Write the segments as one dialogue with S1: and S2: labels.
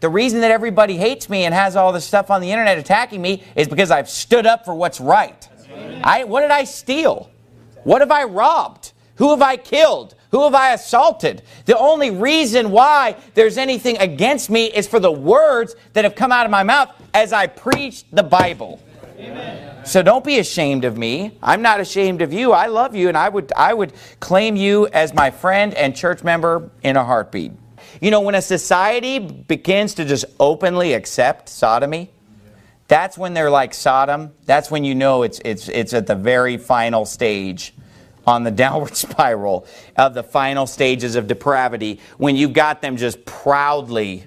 S1: The reason that everybody hates me and has all this stuff on the internet attacking me is because I've stood up for what's right. What did I steal? What have I robbed? Who have I killed? Who have I assaulted? The only reason why there's anything against me is for the words that have come out of my mouth as I preach the Bible. Amen. So don't be ashamed of me. I'm not ashamed of you. I love you, and I would claim you as my friend and church member in a heartbeat. You know, when a society begins to just openly accept sodomy, that's when they're like Sodom. That's when you know it's at the very final stage on the downward spiral of the final stages of depravity, when you've got them just proudly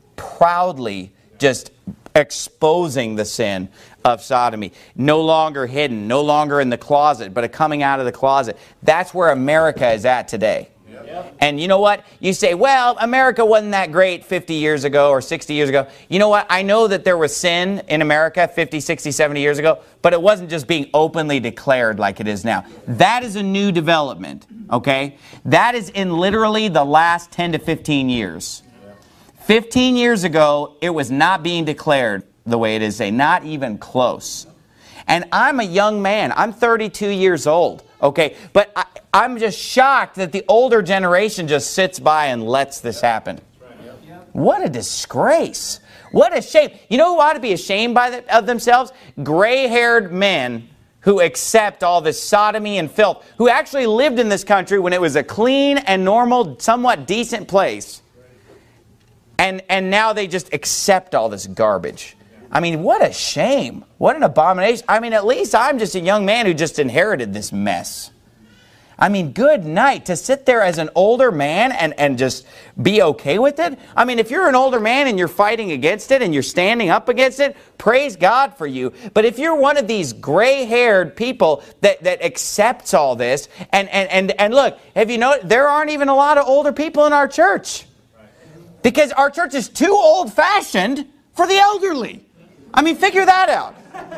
S1: just exposing the sin of sodomy. No longer hidden, no longer in the closet, but coming out of the closet. That's where America is at today. And you know what? You say, well, America wasn't that great 50 years ago or 60 years ago. You know what? I know that there was sin in America 50, 60, 70 years ago, but it wasn't just being openly declared like it is now. That is a new development, okay? That is in literally the last 10 to 15 years. 15 years ago, it was not being declared the way it is today, not even close. And I'm a young man. I'm 32 years old, okay? But I'm just shocked that the older generation just sits by and lets this happen. What a disgrace. What a shame. You know who ought to be ashamed of themselves? Gray-haired men who accept all this sodomy and filth, who actually lived in this country when it was a clean and normal, somewhat decent place. And now they just accept all this garbage. I mean, what a shame. What an abomination. I mean, at least I'm just a young man who just inherited this mess. I mean, good night. To sit there as an older man and just be okay with it. I mean, if you're an older man and you're fighting against it and you're standing up against it, praise God for you. But if you're one of these gray-haired people that accepts all this, and look, have you noticed, there aren't even a lot of older people in our church. Because our church is too old-fashioned for the elderly. I mean, figure that out.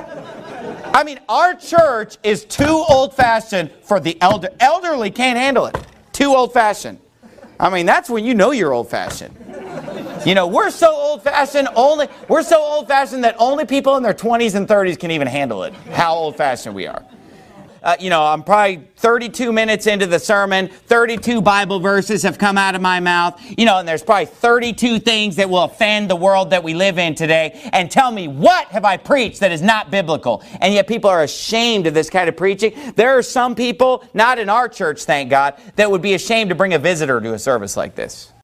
S1: I mean, our church is too old-fashioned for the elderly. Can't handle it. Too old-fashioned. I mean, that's when you know you're old-fashioned. You know, we're so old-fashioned that only people in their 20s and 30s can even handle it. How old-fashioned we are. You know, I'm probably 32 minutes into the sermon. 32 Bible verses have come out of my mouth. You know, and there's probably 32 things that will offend the world that we live in today. And tell me, what have I preached that is not biblical? And yet people are ashamed of this kind of preaching. There are some people, not in our church, thank God, that would be ashamed to bring a visitor to a service like this.